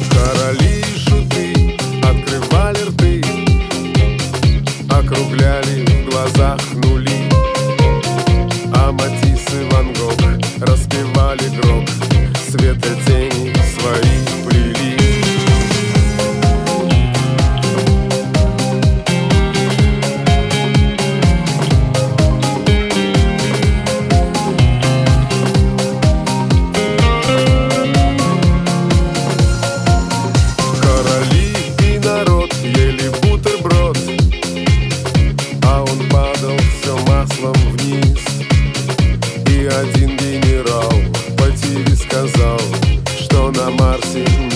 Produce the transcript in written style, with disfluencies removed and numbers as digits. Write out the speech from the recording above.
Короли и шуты открывали рты, округляли в глазах нули, а Матисс и Ван Гог распевали гроб, свет и тени свои плели. Короли и народ ели бутерброд, а он падал все маслом вниз. И один генерал по ТВ сказал, что на Марсе